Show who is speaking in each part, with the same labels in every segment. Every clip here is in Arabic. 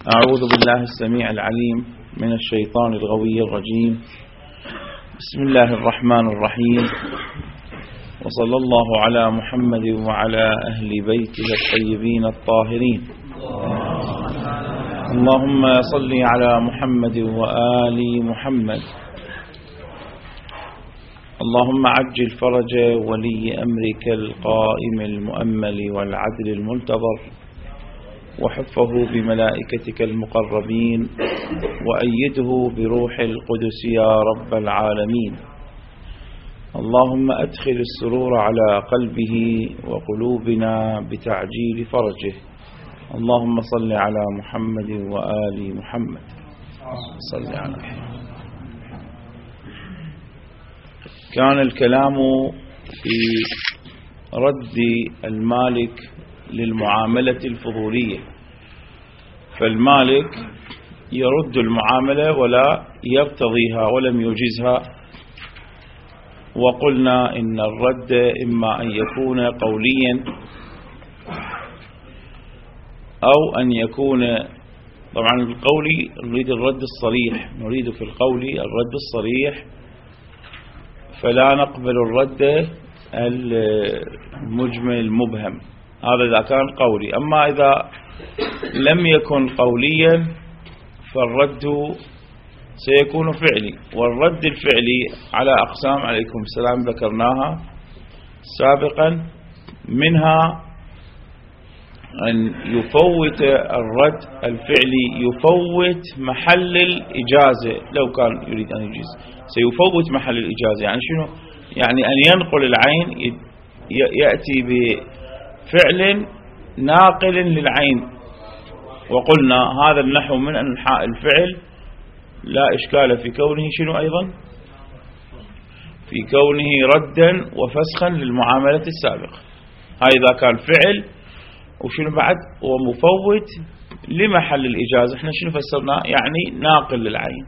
Speaker 1: أعوذ بالله السميع العليم من الشيطان الغوي الرجيم. بسم الله الرحمن الرحيم، وصلى الله على محمد وعلى أهل بيته الطيبين الطاهرين. اللهم صل على محمد وآل محمد. اللهم عجل فرج ولي أمرك القائم المؤمل والعدل المنتظر، وحفه بملائكتك المقربين، وأيده بروح القدس يا رب العالمين. اللهم أدخل السرور على قلبه وقلوبنا بتعجيل فرجه. اللهم صل على محمد وآل محمد. صل على محمد. كان الكلام في رد المالك للمعاملة الفضولية، فالمالك يرد المعاملة ولا يبتضيها ولم يجزها، وقلنا إن الرد إما أن يكون قوليا أو أن يكون، طبعا القولي نريد الرد الصريح، نريد في القول الرد الصريح، فلا نقبل الرد المجمل المبهم، هذا إذا كان قولي. أما إذا لم يكن قوليا فالرد سيكون فعلي، والرد الفعلي على أقسام عليكم السلام ذكرناها سابقا، منها أن يفوت الرد الفعلي يفوت محل الإجازة. لو كان يريد أن يجيز سيفوت محل الإجازة. يعني شنو؟ يعني أن ينقل العين، يأتي بفعل ناقل للعين، وقلنا هذا النحو من أنحاء الفعل لا إشكال في كونه شنو أيضا؟ في كونه ردا وفسخا للمعاملة السابقة. هاي إذا كان فعل، وشنو بعد؟ ومفوت لمحل الإجازة. احنا شنو فسرنا؟ يعني ناقل للعين.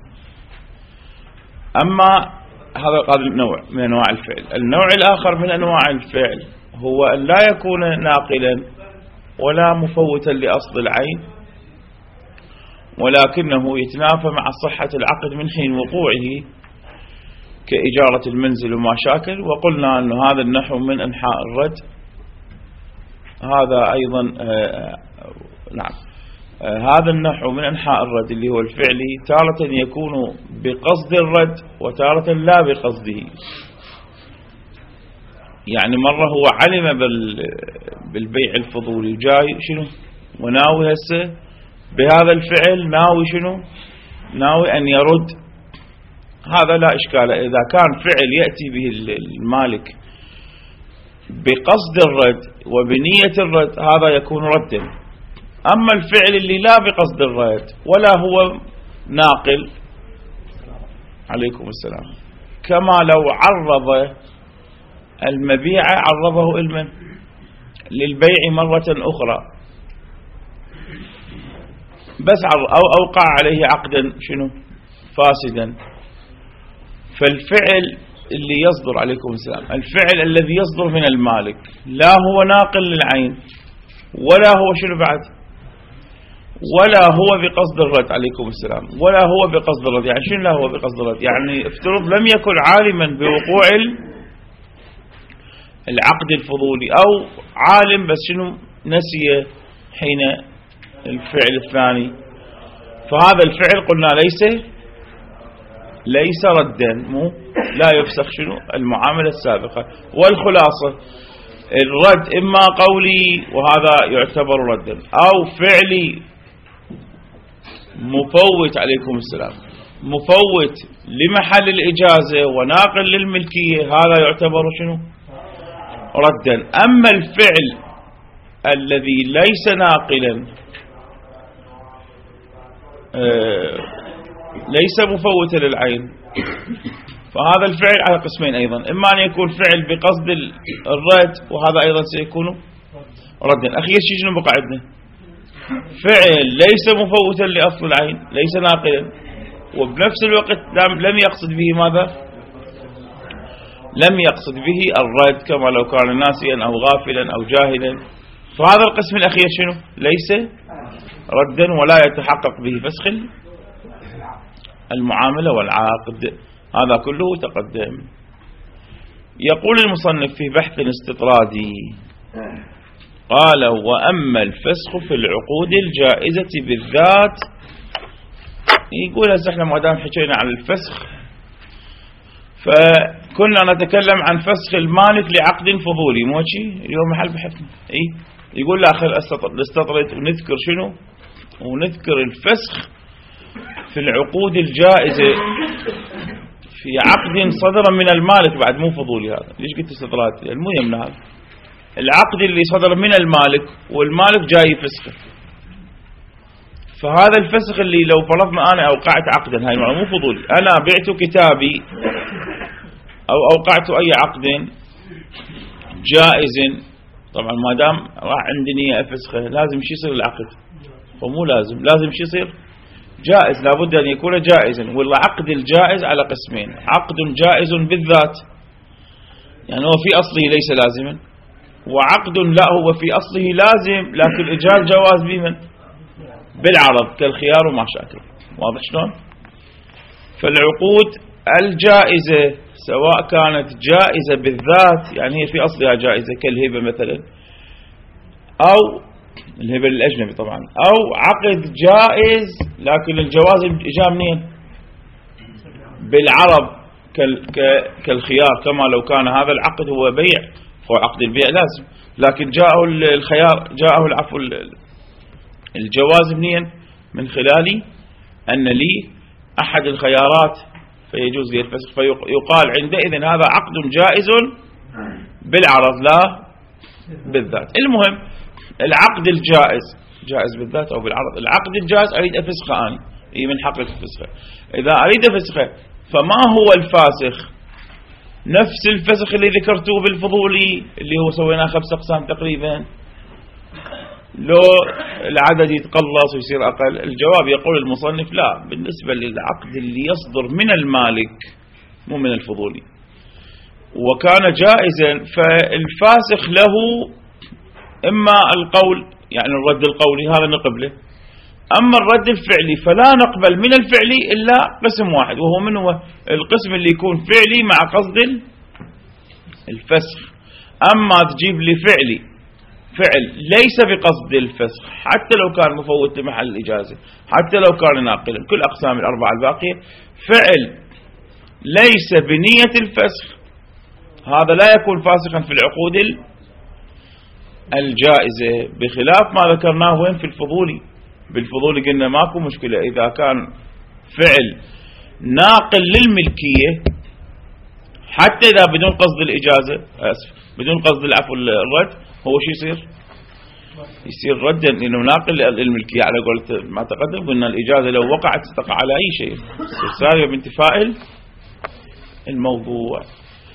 Speaker 1: أما هذا النوع من أنواع الفعل. النوع الآخر من أنواع الفعل هو أن لا يكون ناقلا ولا مفوتا لأصل العين، ولكنه يتنافى مع صحة العقد من حين وقوعه، كإجارة المنزل وما شاكل. وقلنا أن هذا النحو من أنحاء الرد. هذا أيضا نعم، هذا النحو من أنحاء الرد اللي هو الفعلي، تارة يكون بقصد الرد وتارة لا بقصده. يعني مرة هو علم بالبيع الفضولي، جاي شنو وناوي هسه بهذا الفعل، ناوي شنو؟ ناوي أن يرد. هذا لا إشكال. إذا كان فعل يأتي به المالك بقصد الرد وبنية الرد، هذا يكون ردا. أما الفعل اللي لا بقصد الرد ولا هو ناقل، عليكم السلام، كما لو عرض المبيع، عرضه للبيع مرة أخرى، بس أو أوقع عليه عقدا شنو فاسدا. فالفعل اللي يصدر، عليكم السلام، الفعل الذي يصدر من المالك لا هو ناقل للعين ولا هو شنو بعد، ولا هو بقصد الرد، عليكم السلام، ولا هو بقصد الرد. يعني شنو لا هو بقصد الرد؟ يعني افترض لم يكن عالما بوقوع العقد الفضولي، أو عالم بس شنو نسي حين الفعل الثاني، فهذا الفعل قلنا ليس ردا، لا يفسخ شنو المعاملة السابقة. والخلاصة الرد إما قولي وهذا يعتبر ردا، أو فعلي مفوت، عليكم السلام، مفوت لمحل الإجازة وناقل للملكية، هذا يعتبر شنو ردا. أما الفعل الذي ليس ناقلا، ليس مفوتا للعين، فهذا الفعل على قسمين أيضا، إما أن يكون فعل بقصد الرد، وهذا أيضا سيكون ردا. أخي شنو بقى عندنا؟ فعل ليس مفوتا لأصل العين، ليس ناقلا، وبنفس الوقت لم يقصد به ماذا؟ لم يقصد به الرد، كما لو كان ناسيا أو غافلا أو جاهلا. فهذا القسم الأخير شنو؟ ردا ولا يتحقق به فسخ المعاملة والعقد. هذا كله تقدم. يقول المصنف في بحث استطرادي قال: وأما الفسخ في العقود الجائزة بالذات. يقول هسه احنا ما دام حكينا عن الفسخ فكنا نتكلم عن فسخ المالك لعقد فضولي، مو شيء اليوم محل بحثنا. يقول لاخر استطرد ونذكر شنو؟ ونذكر الفسخ في العقود الجائزة في عقد صدر من المالك بعد، مو فضولي. هذا ليش قلت استطراد؟ المهم هذا العقد اللي صدر من المالك والمالك جاي فسخه. فهذا الفسخ اللي لو فرضنا أنا أوقعت عقدا، هاي مو فضولي، أنا بعت كتابي أو أوقعت أي عقد جائز، طبعا ما دام راح عندي نية أفسخه لازم شو يصير العقد؟ ومو لازم شو يصير؟ جائز، لابد أن يكون جائزا. والعقد الجائز على قسمين: عقد جائز بالذات يعني هو في أصله ليس لازما، وعقد لا هو في أصله لازم لكن إجال جواز بمن؟ بالعرض كالخيار وما شاكل. واضح شلون؟ فالعقود الجائزة سواء كانت جائزة بالذات يعني هي في أصلها جائزة كالهبة مثلا، أو الهبة للأجنبي طبعا، أو عقد جائز لكن الجواز جاء منين؟ بالعرض كالخيار، كما لو كان هذا العقد هو بيع، هو عقد البيع لازم، لكن جاءه الخيار، جاءه العفو الجواز منين؟ من خلال أن لي أحد الخيارات فيجوز لي الفسخ، فيقال عندئذ هذا عقد جائز بالعرض لا بالذات. المهم العقد الجائز جائز بالذات أو بالعرض. العقد الجائز أريد أفسخه أنا، من حقك تفسخه. إذا أريد أفسخه فما هو الفاسخ؟ نفس الفسخ اللي ذكرته بالفضولي اللي هو سويناه 5 أقسام تقريبا، لو العدد يتقلص ويصير أقل. الجواب يقول المصنف لا، بالنسبة للعقد اللي يصدر من المالك مو من الفضولي وكان جائزا فالفاسخ له إما القول يعني الرد القولي هذا نقبله، أما الرد الفعلي فلا نقبل من الفعلي إلا قسم واحد، وهو من هو؟ القسم اللي يكون فعلي مع قصد الفسخ. أما تجيب لي فعل ليس بقصد الفسخ حتى لو كان مفوت لمحل الإجازة، حتى لو كان ناقلا، كل أقسام الأربعة الباقية فعل ليس بنية الفسخ، هذا لا يكون فاسخا في العقود الجائزة، بخلاف ما ذكرناه وين في الفضولي. بالفضولي قلنا ماكو مشكلة إذا كان فعل ناقل للملكية حتى إذا بدون قصد الإجازة، بدون قصد العفو الرد، هو شو يصير ردا لأنه ناقل للملكية على قولة ما تقدم. قلنا الإجازة لو وقعت تقع على أي شيء سارية بانتفاء الموضوع.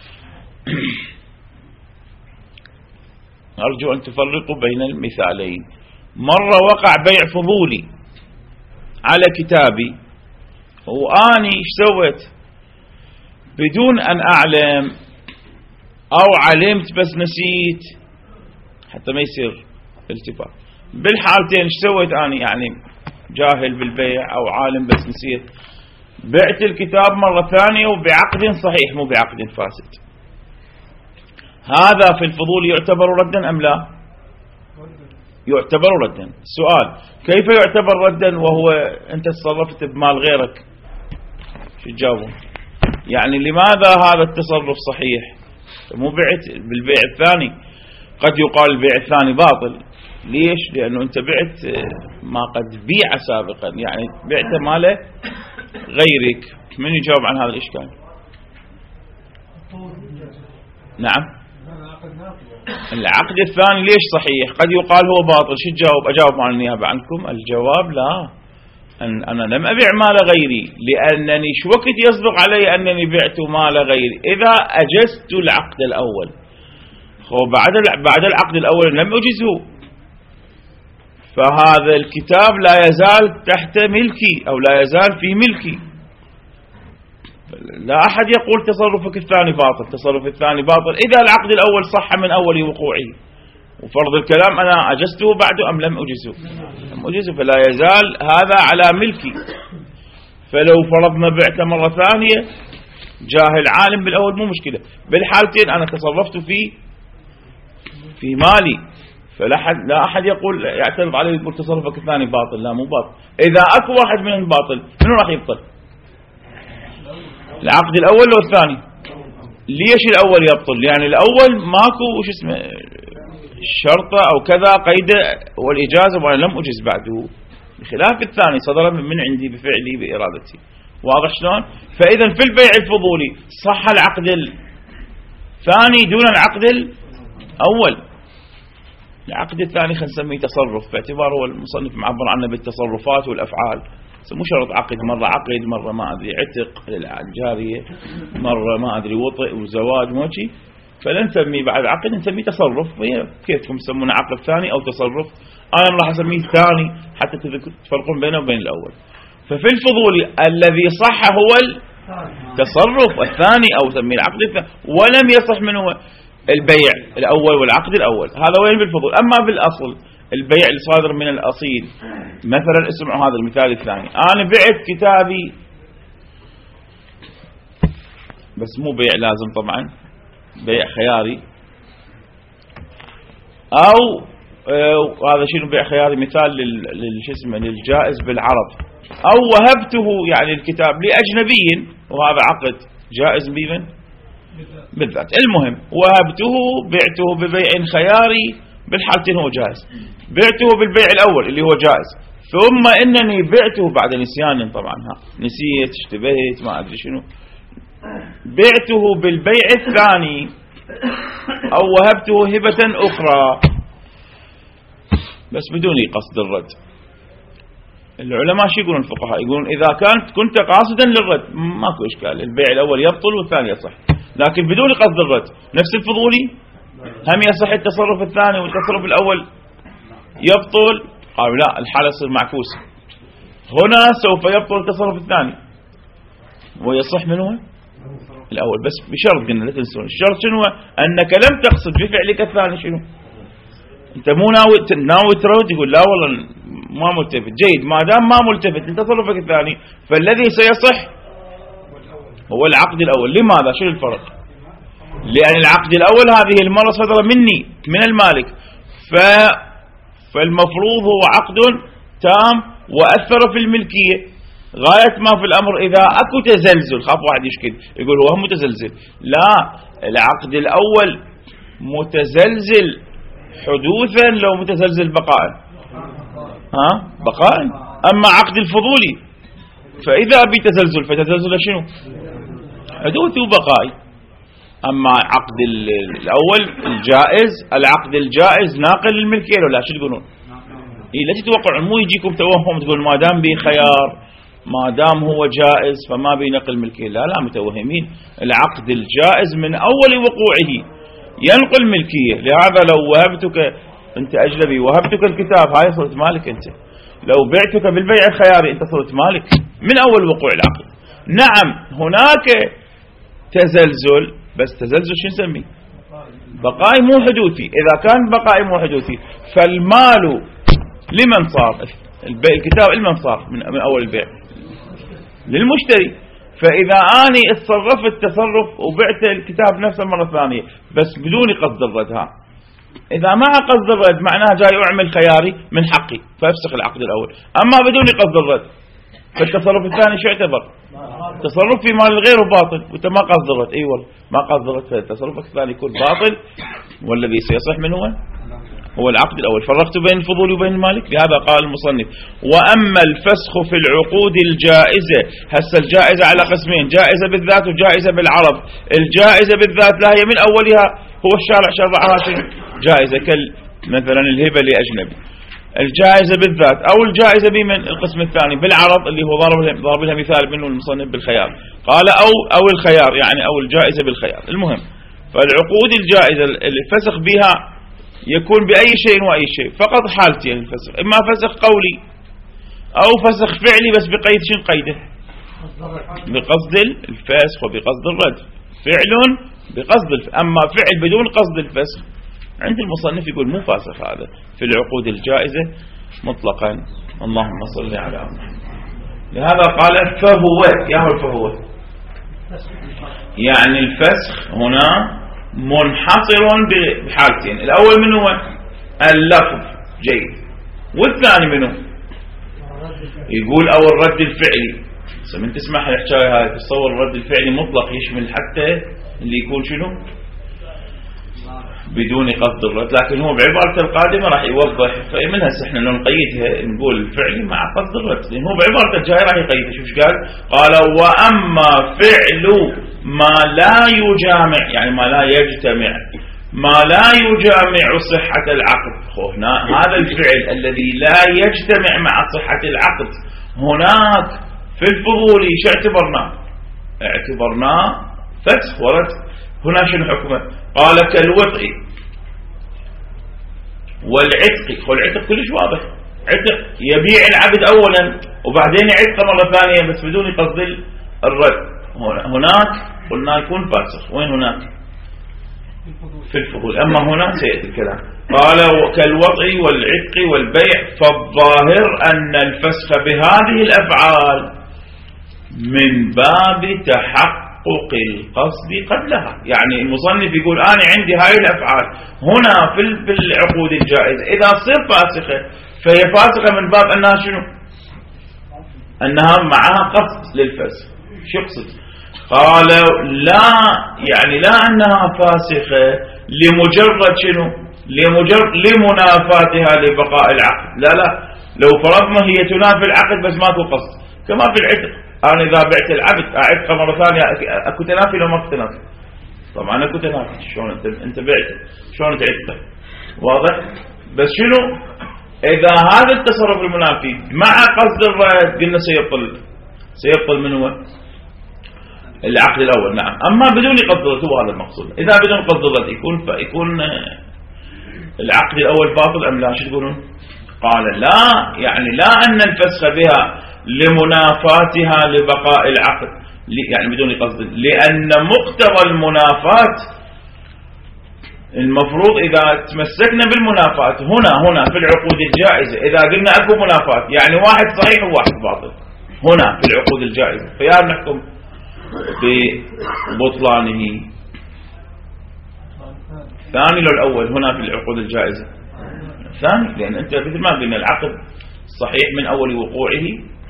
Speaker 1: أرجو أن تفرقوا بين المثالين. مرة وقع بيع فضولي على كتابي وأني إيش سويت بدون أن أعلم أو علمت بس نسيت حتى ما يصير التفات. بالحالتين إيش سويت أني؟ يعني جاهل بالبيع أو عالم بس نسيت. بعت الكتاب مرة ثانية وبعقد صحيح مو بعقد فاسد. هذا في الفضول يعتبر ردا أم لا؟ يعتبر ردا. السؤال كيف يعتبر ردا وهو أنت تصرفت بمال غيرك؟ شو تجاوبون؟ يعني لماذا هذا التصرف صحيح مو بعت بالبيع الثاني؟ قد يقال البيع الثاني باطل. ليش؟ لأنه أنت بعت ما قد بيع سابقا، يعني بعت ماله غيرك. من يجاوب عن هذا الإشكال؟ نعم. العقد الثاني ليش صحيح؟ قد يقال هو باطل. شو تجاوب؟ أجاوب عن النيابة عنكم. الجواب لا، أنا لم أبيع مال غيري لأنني شو وقت يسبق علي أنني بعت مال غيري؟ إذا أجزت العقد الأول، بعد العقد الأول لم أجزه، فهذا الكتاب لا يزال تحت ملكي أو لا يزال في ملكي. لا أحد يقول تصرفك الثاني باطل. تصرف الثاني باطل إذا العقد الأول صح من أول وقوعه، وفرض الكلام أنا عجزته بعد أم لم أجزه؟ لم أجزه، فلا يزال هذا على ملكي. فلو فرضنا بعت مرة ثانية جاهل عالم بالأول مو مشكلة، بالحالتين أنا تصرفت في مالي، لا أحد يقول يعترض عليه يقول تصرفك الثاني باطل. لا مو باطل. إذا أكو واحد من الباطل منو راح يبطل؟ العقد الأول لو الثاني؟ ليش الأول يبطل؟ يعني الأول ماكو وش اسمه شرطة أو كذا قيدة والإجازة وأنا لم أجز بعده، بخلاف الثاني صدر من عندي بفعلي بإرادتي. واضح شلون؟ فإذا في البيع الفضولي صح العقد الثاني دون العقد الأول. العقد الثاني خلينا نسميه تصرف، باعتباره هو المصنف معبر عنه بالتصرفات والأفعال. مو شرط عقد، مرة عقد، مرة ما أدري عتق للجارية، مرة ما أدري وطئ وزواج موشي، فلا نسميه بعد عقد، نسميه تصرف. كيفكم تسمونه عقد ثاني أو تصرف؟ أنا راح أسميه ثاني حتى تفرقون بينه وبين الأول. ففي الفضولي الذي صح هو التصرف الثاني أو سميه العقد الثاني، ولم يصح منه البيع الأول والعقد الأول. هذا وين بالفضول. أما بالأصل البيع الصادر من الأصيل، مثلا اسمعوا هذا المثال الثاني، أنا بعت كتابي، بس مو بيع لازم طبعا، بيع خياري، أو هذا شنو بيع خياري مثال للجائز بالعرض، أو وهبته يعني الكتاب لأجنبي، وهذا عقد جائز بمن؟ بالذات. المهم وهبته بعته ببيع خياري، بالحالتين هو جائز. بعته بالبيع الأول اللي هو جائز، ثم إنني بعته بعد نسيان طبعا، نسيت اشتبهت ما أدري شنو، بعته بالبيع الثاني أو وهبته هبة أخرى بس بدون قصد الرد. العلماء شو يقولون الفقهاء؟ يقولون إذا كنت قاصدا للرد ماكو إشكال، البيع الأول يبطل والثاني يصح، لكن بدون قصد الرد. نفس الفضولي هم يصح التصرف الثاني والتصرف الأول يبطل. قالوا لا، الحالة تصير معكوسة، هنا سوف يبطل التصرف الثاني ويصح منه الأول، بس بشرط قلنا لا تنسون الشرط شنو؟ أنك لم تقصد بفعلك الثاني شنو؟ أنت مو ناوي ترد، يقول لا والله ما ملتفت. جيد، ما دام ما ملتفت لتصرفك الثاني فالذي سيصح هو العقد الأول. لماذا؟ شنو الفرق؟ لأن العقد الأول هذه المرة صدر مني من المالك، فالمفروض هو عقد تام وأثر في الملكية غاية ما في الأمر. إذا أكو تزلزل، خاف واحد يشكل يقول هو متزلزل، لا، العقد الأول متزلزل حدوثا لو متزلزل بقاء، بقاء. أما عقد الفضولي فإذا أبي تزلزل فتزلزل شنو؟ حدوث وبقاء. أما عقد الأول الجائز، العقد الجائز ناقل للملكية ولا شو تقولون؟ لا تتوقعون، مو يجيكم توهم تقول ما دام بي خيار، ما دام هو جائز فما بي نقل ملكية. لا متوهمين. العقد الجائز من أول وقوعه ينقل ملكية. لهذا لو وهبتك أنت أجنبي، وهبتك الكتاب، هاي صرت مالك أنت. لو بعتك بالبيع الخياري أنت صرت مالك من أول وقوع العقد. نعم هناك تزلزل، بس تزلزل شو نسميه؟ بقائي مو حدوثي. إذا كان بقائي مو حدوثي فالمال لمن صار؟ الكتاب لمن صار من أول البيع؟ للمشتري. فإذا أني اتصرفت تصرف وبعت الكتاب نفسه مرة ثانية بس بدون قصد الرد، إذا مع قصد الرد معناها جاي أعمل خياري من حقي فأفسخ العقد الأول. أما بدون قصد الرد فالتصرف الثاني شو يعتبر؟ تصرف في مال الغير باطل وانت ما قصد الرد. اي والله ما قصد الرد، فالتصرف الثاني يكون باطل، والذي سيصح منه هو العقد الأول. فرقت بين الفضول وبين المالك. لهذا قال المصنف وأما الفسخ في العقود الجائزة. هسه الجائزة على قسمين، جائزة بالذات وجائزة بالعرض. الجائزة بالذات لا هي من أولها هو الشارع شرعها جائزة، مثلا الهبة لأجنبي. الجائزة بالذات أو الجائزة بمن القسم الثاني بالعرض اللي هو ضرب لها مثال منه المصنف بالخيار، قال أو الخيار يعني أو الجائزة بالخيار. المهم فالعقود الجائزة الفسخ بها يكون بأي شيء وأي شيء، فقط حالتين الفسخ، إما فسخ قولي أو فسخ فعلي بس بقيد شن قيده؟ بقصد الفسخ وبقصد الرد. فعل بقصد أما فعل بدون قصد الفسخ عند المصنف يقول مو فاسخ هذا في العقود الجائزة مطلقا. اللهم صل على محمد. لهذا قال فهو، يا هو الفهو يعني الفسخ هنا منحصر بحالتين. الأول منه هو اللفظ جيد، والثاني منه يقول أو الرد الفعلي. من تسمح الحكاية هاي تصور الرد الفعلي مطلق يشمل حتى اللي يكون شنو بدون قصد الرد، لكن هو بعبارته القادمة راح يوضح. فمنها احنا لو نقيدها نقول الفعل مع قصد الرد، لأن هو بعبارته الجاية راح يقيدها. شوف ايش قال وأما فعل ما لا يجامع، يعني ما لا يجتمع، ما لا يجامع صحة العقد. هنا هذا الفعل الذي لا يجتمع مع صحة العقد هناك في الفضولي شو اعتبرناه فسخ ورد. هنا شنو حكمه؟ قال كالوطء والعتق. والعتق كلش واضح، عتق يبيع العبد أولا وبعدين يعتق مرة ثانية بس بدون قصد الرد. هناك قلنا يكون فاسخ. وين هناك؟ في الفضول. أما هنا سيأتي الكلام. قال كالوطء والعتق والبيع. فالظاهر أن الفسخ بهذه الأفعال من باب تحقق القصد قبلها. يعني المصنف يقول أنا عندي هاي الأفعال هنا في العقود الجائزة إذا صير فاسخة فهي فاسخة من باب أنها شنو؟ أنها معها قصد للفسخ. شو يقصد؟ قال لا، يعني لا أنها فاسخة لمجرد شنو؟ لمنافاتها لبقاء العقد. لا، لو فرضنا هي تنافي العقد بس ماكو قصد، كما في العتق. أنا إذا بعت العبد أعتقه مرة ثانية أكو تنافي لو ما تنافي؟ طبعا أكو تنافي. شلون أنت بعته شلون تعتقه؟ واضح؟ بس شنو؟ إذا هذا التصرف المنافي مع قصد الرد قلنا سيبطل من هو؟ العقد الأول. نعم. أما بدون قصد الرد هو هذا المقصود. إذا بدون قصد الرد يكون العقد الأول باطل أم لا؟ شو تقولون؟ قال لا، يعني لا أن الفسخ بها لمنافاتها لبقاء العقد، يعني بدون قصد، لأن مقتضى المنافات المفروض إذا تمسكنا بالمنافات هنا في العقود الجائزة إذا قلنا أكو منافات يعني واحد صحيح وواحد باطل هنا في العقود الجائزة، فيا نحكم ببطلانه. ثاني لو الأول هنا في العقود الجائزة؟ ثاني، لأن أنت مثل ما قلنا العقد صحيح من أول وقوعه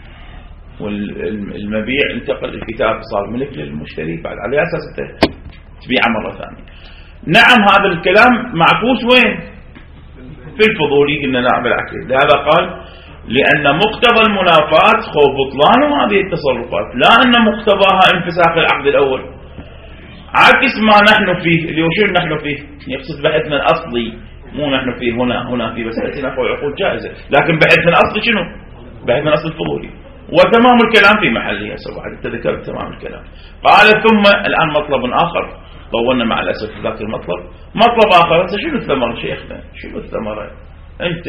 Speaker 1: والمبيع انتقل الكتاب صار ملك للمشتري بعد على أساس تبيعه مرة ثانية. نعم هذا الكلام معكوس وين؟ في الفضولي قلنا نعم بالعكس. لهذا قال لأن مقتضى المنافات خوف بطلان هذه التصرفات، لا أن مقتضاها انفساخ العقد الأول، عكس ما نحن فيه. اللي هو شو نحن فيه؟ يقصد بحثنا الأصلي، مو نحن فيه هنا في مسألة عقود جائزة، لكن بحثنا الأصلي شنو؟ بحثنا الأصل الفضولي. وتمام الكلام في محله هسه بعد تذكرت تمام الكلام. قال ثم الآن مطلب آخر طولنا مع الأسف في ذاك المطلب. مطلب آخر هسه شنو الثمرة شيخنا؟ شنو الثمرة؟ أنت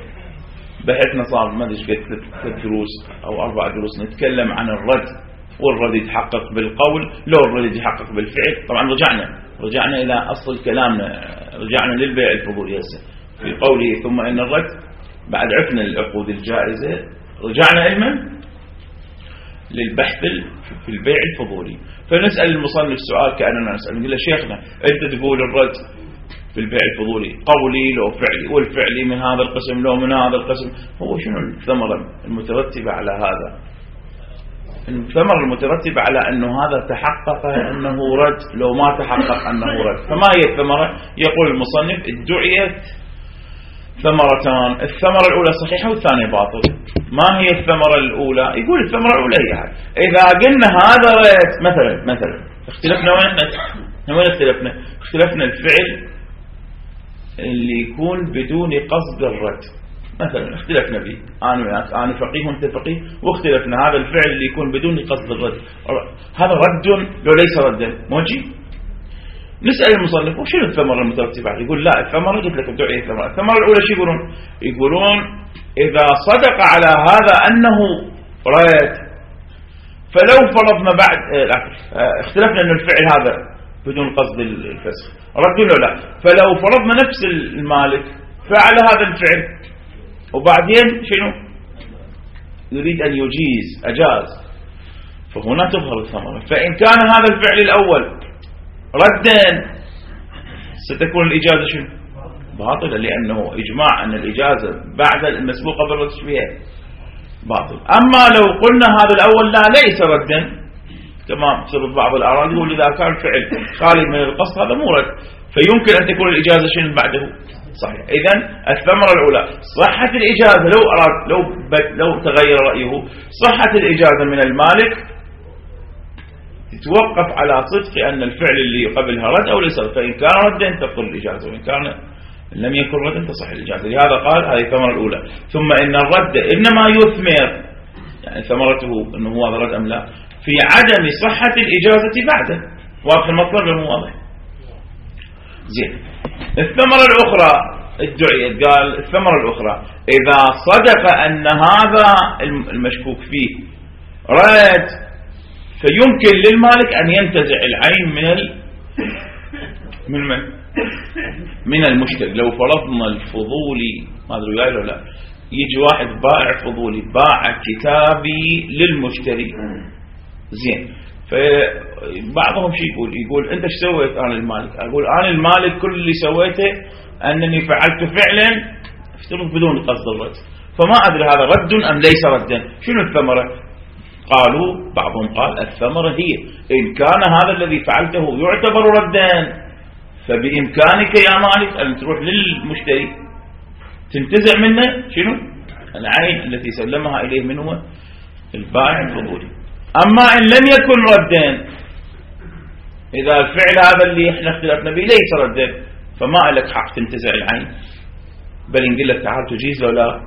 Speaker 1: بحثنا صار ما أدري قد 3 دروس أو 4 دروس نتكلم عن الرد، والرد يتحقق بالقول لو الرد يتحقق بالفعل. طبعا رجعنا إلى أصل كلامنا، رجعنا للبيع الفضولي هسه في قوله ثم إن الرد. بعد عفنا العقود الجائزة رجعنا علما للبحث في البيع الفضولي. فنسأل المصنف سؤال كأننا نسأل، نقول له شيخنا أنت تقول الرد في البيع الفضولي قولي لو فعلي، والفعلي من هذا القسم لو من هذا القسم، هو شنو الثمرة المترتبة على هذا؟ الثمرة المترتبة على أنه هذا تحقق أنه رد لو ما تحقق أنه رد. فما هي الثمرة؟ يقول المصنف ادعيت ثمرتان، الثمرة الأولى صحيحة والثانية باطل. ما هي الثمرة الأولى؟ يقول الثمرة الأولى هي هذه. إذا قلنا هذا رد مثلا اختلفنا وين اختلفنا الفعل اللي يكون بدون قصد الرد مثلا، اختلفنا فيه أنا فقيه وانت فقيه واختلفنا هذا الفعل اللي يكون بدون قصد الرد هذا رد لو ليس ردا موجي. نسأل المصنف وشنو الثمرة المترتبة عليه؟ يقول لا الثمرة قلت لك ادعي الثمرة الأولى شو يقولون إذا صدق على هذا أنه رد، فلو فرضنا بعد اختلفنا أن الفعل هذا بدون قصد الفسخ، رد له لا. فلو فرضنا نفس المالك فعل هذا الفعل وبعدين شنو يريد أن يجيز أجاز، فهنا تظهر الثمرة. فإن كان هذا الفعل الأول ردا ستكون الإجازة شنو باطلة، لأنه إجماع أن الإجازة بعد المسبوقة بالتشبيه باطل. أما لو قلنا هذا الأول لا ليس ردا كما بسبب بعض الآراء يقول إذا كان فعل خالي من القصد هذا مو رد، فيمكن أن تكون الإجازة شنو بعده صحيح. إذن الثمرة الأولى صحة الإجازة، لو أراد لو تغير رأيه صحة الإجازة من المالك تتوقف على صدق أن الفعل اللي قبلها رد أو ليس رد، فإن كان ردا تبطل الإجازة، وإن كان لم يكن ردا تصح الإجازة. لهذا قال هذه الثمرة الأولى. ثم إن الرد إنما يثمر، يعني ثمرته أنه هو رد أم لا، في عدم صحة الإجازة بعده. واضح المطلب ولا مو واضح؟ زين. الثمرة الأخرى ادعيت، قال الثمرة الأخرى إذا صدق أن هذا المشكوك فيه رد فيمكن للمالك أن ينتزع العين من المشتري. لو فرضنا الفضولي، ما أدري وياي لو لا، يجي واحد بائع فضولي باع كتابي للمشتري، زين، فبعضهم شيء يقول أنت ايش سويت؟ أنا المالك. أقول أنا المالك كل اللي سويته أنني فعلت فعلا افترض بدون قصد الرد، فما أدري هذا رد أم ليس ردا. شنو الثمرة؟ قالوا بعضهم قال الثمرة هي إن كان هذا الذي فعلته يعتبر ردا فبإمكانك يا مالك أن تروح للمشتري تنتزع منه شنو العين التي سلمها إليه منه البائع الفضولي. أما إن لم يكن ردا، إذا الفعل هذا اللي احنا اختلفنا به ليس ردا، فما لك حق تنتزع العين، بل إن قلت تعال تجيز لو لا،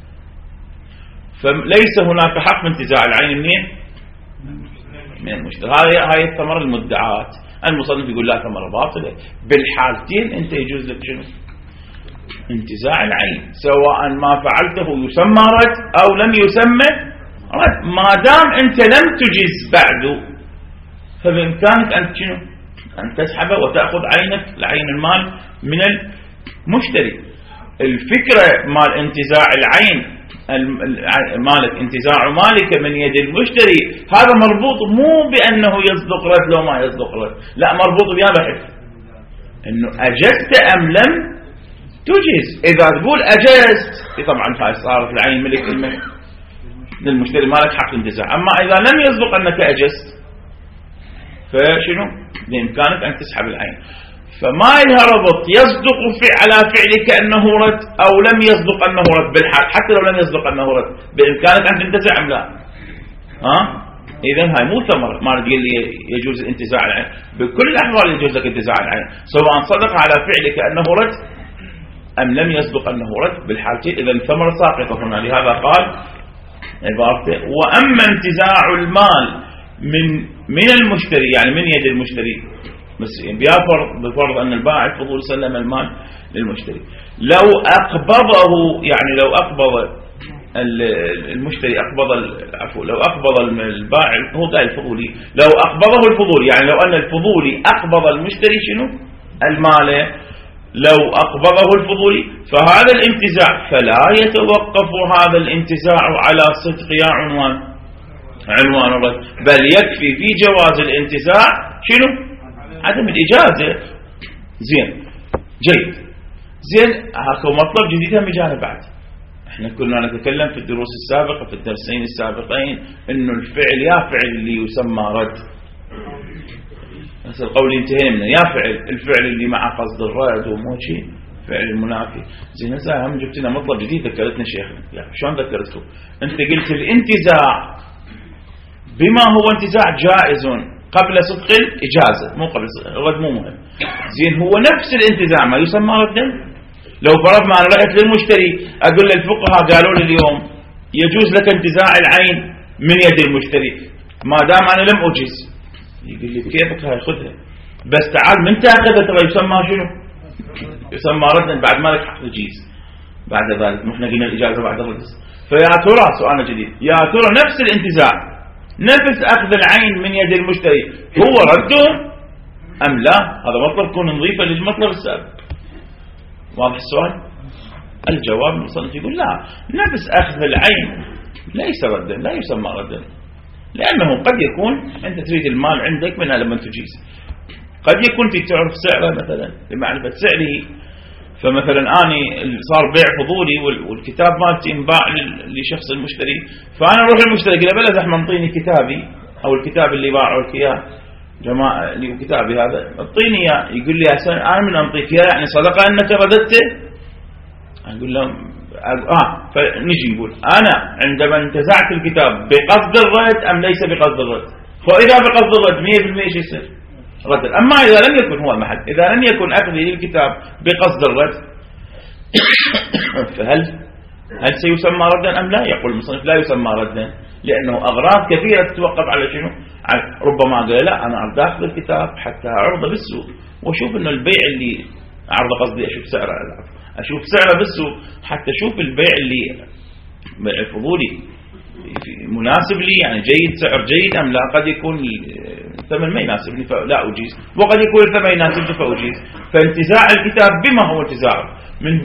Speaker 1: فليس هناك حق من انتزاع العين من المشتري. هاي الثمرة المدعاة. المصنف يقول لا ثمرة باطلة، بالحالتين انت يجوز لك شنو انتزاع العين، سواء ما فعلته يسمى رد أو لم يسمى رد، ما دام أنت لم تجز بعده فبإمكانك أن شنو أن تسحبه وتأخذ عينك لعين المال من المشتري. الفكرة مال انتزاع العين مالك انتزاع مالك من يد المشتري هذا مربوط مو بأنه يصدق رد لو ما يصدق رد، لا مربوط بهذا بحث أنه أجزت أم لم تجز. إذا تقول أجزت طبعا هاي صارت العين ملك للمشتري مالك حق انتزاع. أما إذا لم يصدق أنك أجزت فشنو بإمكانك أن تسحب العين. فما لها ربط يصدق على فعلك أنه رد أو لم يصدق أنه رد، بالحال حتى لو لم يصدق أنه رد بإمكانك أن تنتزع أم لا. إذن هاي مو ثمرة. ما تقول لي يجوز انتزاع العين، بكل الأحوال يجوز لك انتزاع العين سواء صدق على فعلك أنه رد أم لم يصدق أنه رد، بالحالتين إذا الثمرة ساقطة هنا. لهذا قال عبارته وأما انتزاع المال من المشتري يعني من يد المشتري بس بفرض أن البائع الفضول سلم المال للمشتري، لو أقبضه يعني لو أقبض المشتري لو أقبض البائع هو قال الفضولي لو أقبضه الفضولي، يعني لو أن الفضولي أقبض المشتري شنو المال، لو أقبضه الفضولي فهذا الانتزاع فلا يتوقف هذا الانتزاع على صدق يا عنوان الرد، بل يكفي في جواز الانتزاع شنو عدم الإجازة. زين جيد. زين هاكو مطلب جديد هم جانا بعد. احنا كنا نتكلم في الدروس السابقة في الدرسين السابقين انه الفعل يا فعل اللي يسمى رد، بس القول انتهينا منه، يا فعل الفعل اللي مع قصد الرد ومو شيء فعل المنافي. زين هسه هم جبت لنا مطلب جديد ذكرتنا شيخنا. يعني شلون ذكرتكم؟ انت قلت الانتزاع بما هو انتزاع جائز قبل صدق الإجازة مو قبل صدق الرد مو مهم. زين هو نفس الانتزاع ما يسمى ردا. لو فرضنا أنا رأيت للمشتري أقول للفقهاء قالوا لي اليوم يجوز لك انتزاع العين من يد المشتري ما دام أنا لم أجز، يقول لي كيفك هاي خذها بس تعال من تأخذها ترى يسمى شنو يسمى ردا بعد ما لك حق تجيز بعد ذلك. نحن قلنا الإجازة بعد الرد. فيا ترى سؤال جديد، يا ترى نفس الانتزاع نفس أخذ العين من يد المشتري هو رده أم لا؟ هذا مطلب كون نضيفه للمطلب السابق. واضح السؤال؟ الجواب المصنف يقول لا، نفس أخذ العين ليس ردا، لا يسمى ردا، لأنه قد يكون أنت تريد المال عندك من لما تجيز، قد يكون في تعرف سعره مثلا لمعرفة سعره، فمثلا أنا صار بيع فضولي والكتاب مالتي انباع لشخص المشتري، فأنا أروح المشتري أقول له بلا زحمة انطيني كتابي أو الكتاب اللي باعوا لك إياه جماعة اللي كتابي هذا اعطيني إياه، يقول لي أنا من أنطيك إياه يعني صدق أنك رددته؟ أقول له فنجي نقول أنا عندما انتزعت الكتاب بقصد الرد أم ليس بقصد الرد؟ فإذا بقصد الرد 100% شو يصير؟ رد. أما إذا لم يكن هو المحل، إذا لم يكن أخذي للكتاب بقصد الرد هل سيسمى ردا أم لا؟ يقول المصنف لا يسمى ردا، لأنه أغراض كثيرة تتوقف على شنو؟ ربما قال لا أنا أريد أخذ الكتاب حتى أعرضه بالسوق وأشوف إنه البيع اللي أعرضه، قصدي أشوف سعره، أشوف سعره بالسوق حتى أشوف البيع اللي بيع الفضولي مناسب لي، يعني جيد، سعر جيد أم لا. قد يكون الثمن ما يناسبني فلا أجيز، وقد يكون الثمن يناسبني فأجيز. فانتزاع الكتاب بما هو انتزاعه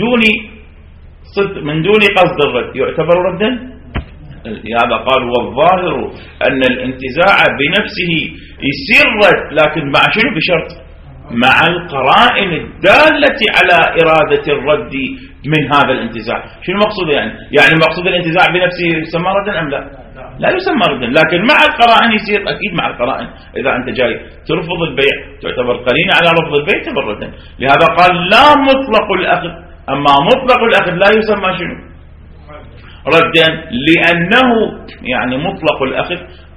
Speaker 1: من دون قصد الرد يعتبر ردا. هذا قال والظاهر أن الانتزاع بنفسه يصير رد، لكن مع شنو؟ بشرط مع القرائن الدالة على إرادة الرد من هذا الانتزاع. شنو المقصود يعني مقصود الانتزاع بنفسه يسمى ردا أم لا؟ لا يسمى ردا، لكن مع القرائن يصير أكيد مع القرائن. إذا أنت جاي ترفض البيع تعتبر قرينة على رفض البيع تعتبر ردا. لهذا قال لا مطلق الأخذ، أما مطلق الأخذ لا يسمى شنو؟ ردا، لأنه يعني مطلق الأخذ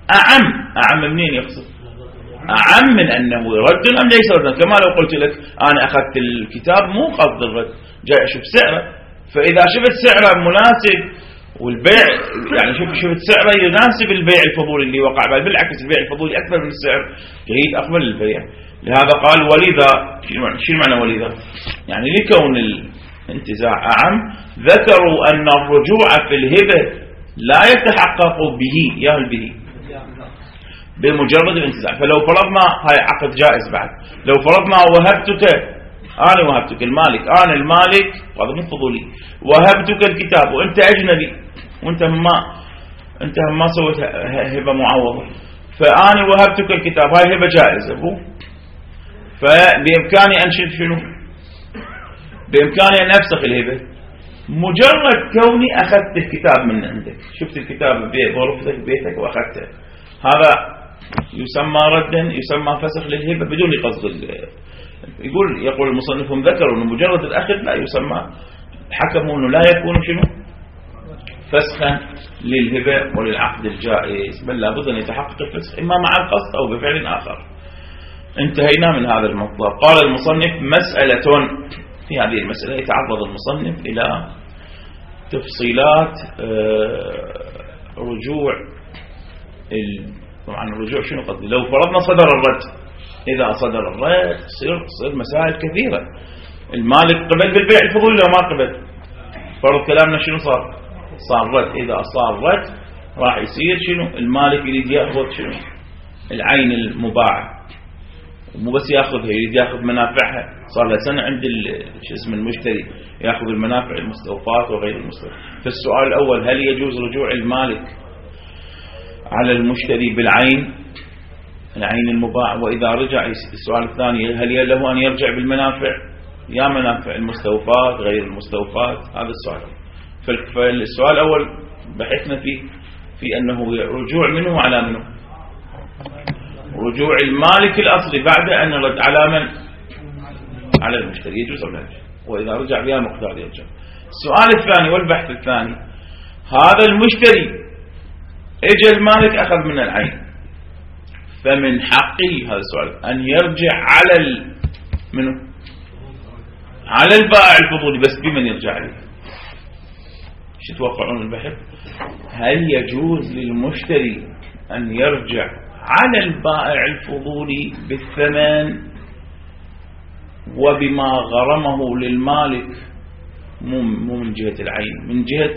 Speaker 1: أعم منين يقصد؟ أعم من أنه رد أم ليس ردا. كما لو قلت لك أنا أخذت الكتاب مو قصد الرد، جاي أشوف سعره، فإذا شفت سعره مناسب والبيع يعني شفت سعره يناسب البيع الفضولي اللي وقع به، بالعكس البيع الفضولي أكثر من السعر، جيد أقبل البيع. لهذا قال ولذا، شو معنى ولذا؟ يعني لكون الانتزاع أعم ذكروا أن الرجوع في الهبة لا يتحقق به بمجرد الانتزاع. فلو فرضنا هاي عقد جائز بعد، لو فرضنا أنا وهبتك المالك، أنا المالك هذا مو فضولي، وهبتك الكتاب وأنت أجنبي وأنت ما سويت هبة معوضة، فأنا وهبتك الكتاب، هاي هبة جائزة، فبإمكاني أنشد شنو؟ بإمكاني أن أفسخ الهبة مجرد كوني أخذت الكتاب من عندك، شفت الكتاب بغرفتك ببيتك وأخذته، هذا يسمى ردا، يسمى فسخ للهبة بدون قصد. يقول المصنفون ذكروا أن مجرد الأخذ لا يسمى، حكموا أنه لا يكون شنو؟ فسخا للهبة وللعقد الجائز، بل لابد أن يتحقق الفسخ إما مع القصد أو بفعل آخر. انتهينا من هذا المطلب. قال المصنف مسألة، في هذه المسألة يتعرض المصنف إلى تفصيلات رجوع. طبعا الرجوع شنو قصدي؟ لو فرضنا صدر الرد، إذا صدر الرد تصير مسائل كثيرة. المالك قبل بالبيع الفضولي لو ما قبل، فرض كلامنا شنو صار رد. إذا صار رد راح يصير شنو؟ المالك يريد يأخذ شنو؟ العين المباعة، مو بس يأخذها، يريد يأخذ منافعها، صار له سنة عند المشتري يأخذ المنافع المستوفاة وغير المستوفاة. فالسؤال الأول هل يجوز رجوع المالك على المشتري بالعين المباع؟ وإذا رجع السؤال الثاني هل له أن يرجع بالمنافع، يا منافع المستوفاة غير المستوفاة؟ هذا السؤال. فالسؤال الأول بحثنا في أنه رجوع منه على منه، رجوع المالك الأصلي بعد أن رد على من؟ على المشتري، يجوز أو لا يجوز، وإذا رجع بها مقدار يرجع. السؤال الثاني والبحث الثاني، هذا المشتري اجى المالك أخذ من العين، فمن حقه هذا السؤال أن يرجع على منه؟ على البائع الفضولي، بس بمن يرجع عليه؟ شو توقعون البحث؟ هل يجوز للمشتري أن يرجع على البائع الفضولي بالثمن وبما غرمه للمالك، مو من جهة العين، من جهة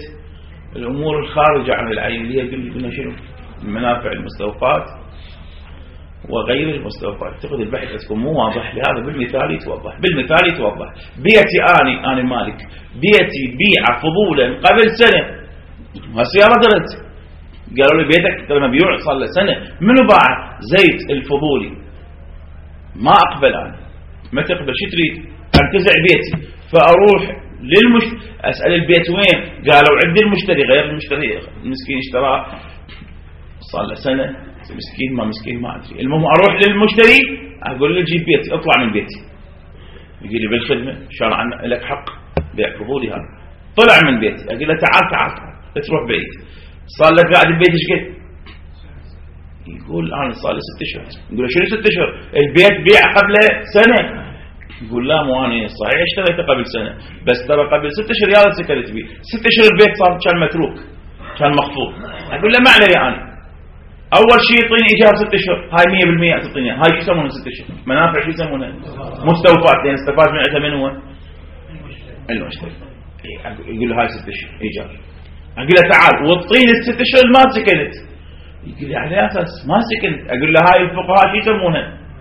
Speaker 1: الأمور الخارجة عن العين اللي هي قلنا شنو؟ المنافع المستوفاة وغير المستوفات. اعتقد البحث عندكم مو واضح، لهذا بالمثال يتوضح. بالمثال يتوضح. بيتي أنا مالك، بيتي بيع فضولا قبل سنة، هالسيارة درت، قالوا لي بيتك ترى مبيوع صار له سنة، منو باع؟ زيت الفضولي. ما أقبل أنا، ما تقبل، شو تريد؟ أنتزع بيتي، فأروح أسأل البيت وين؟ قالوا عندي المشتري. غير المشتري المسكين اشتراه صار له سنة، مسكين ما مسكين ما أدري. المهم أروح للمشتري أقول له جيب بيتي، اطلع من بيتي. يقول لي بالخدمة شرعا لك حق بيع فضولي هذا. طلع من بيتي، أقول له تعال لا تروح بعيد. صار لك قاعد ببيت ايش قد؟ يقول أنا صار لي 6 أشهر. يقول له شنو 6 أشهر؟ البيت بيع قبل سنة. يقول لا مو أنا صحيح اشتريته قبل سنة، بس ترى قبل 6 أشهر يا سكرت بيه. 6 أشهر البيت صار كان متروك، كان مخفوض. أقول له ما علي أنا، أول شيء يعطيني إيجار 6 أشهر، هاي 100% تعطيني. هاي شو يسمونها 6 أشهر؟ منافع شو يسمونها؟ مستوفات، لأن استفاد من عندها من هو؟ المشتري. يقول له هاي 6 أشهر إيجار. أقول له تعال وطيني ال6 أشهر ما سكنت. يقول لي على أساس ما سكنت. أقول له هاي الفقهاء شو يسمونها؟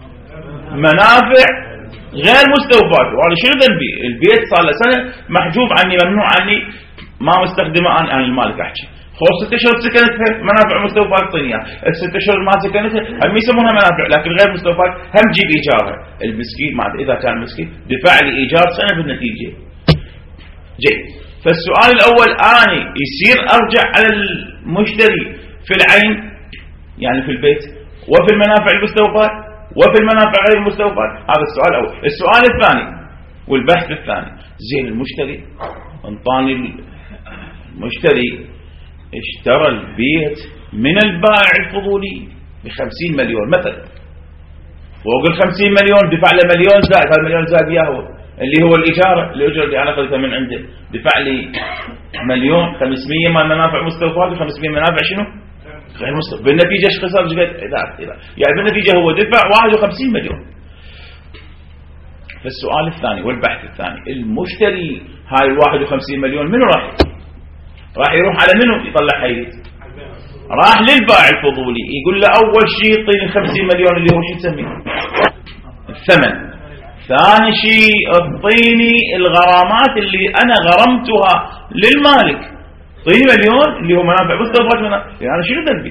Speaker 1: منافع غير مستوفات. وأنا شنو ذنبي؟ البيت صار له سنة محجوب عني، ممنوع عني، ما مستخدمه أنا المالك أحكي. خلاص 6 أشهر سكنتها منافع مستوفات طينيها، ال6 أشهر ما سكنتها هم يسمونها منافع لكن غير مستوفات، هم جيب إيجارها. المسكين ما إذا كان مسكين دفع لي إيجار سنة بالنتيجة. جيد. فالسؤال الأول أني يصير أرجع على المشتري في العين يعني في البيت وفي المنافع المستوفات وفي المنافع غير المستوفات؟ هذا السؤال الأول. السؤال الثاني والبحث الثاني، زين المشتري انطاني، المشتري اشترى البيت من البائع الفضولي ب50 مليون مثلا، فوق ال50 مليون دفع له مليون زائد، هذا المليون زائد ياهو اللي هو الإجارة اللي أنا أخذتها من عنده، دفع لي 1,500,000 مال منافع مستوفات و500 منافع شنو؟ غير مستوفى. بالنتيجة ايش خسر؟ يعني بالنتيجة هو دفع 51 مليون. فالسؤال الثاني والبحث الثاني، المشتري هاي 51 مليون منو راح يروح على منو يطلع حيث؟ راح للبائع الفضولي يقول له أول شيء يعطيني 50 مليون اللي هو شو تسميه؟ الثمن. ثاني شيء اعطيني الغرامات اللي أنا غرمتها للمالك، اعطيني مليون اللي هو منافع مستوفات. يعني أنا شنو ذنبي؟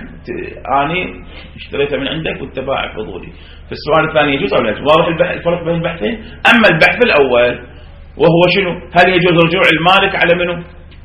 Speaker 1: أنا اشتريتها من عندك وأنت بائع فضولي. في السؤال الثاني يجوز أو لا يجوز؟ واضح الفرق بين البحثين. أما البحث الأول وهو شنو؟ هل يجوز رجوع المالك على منو؟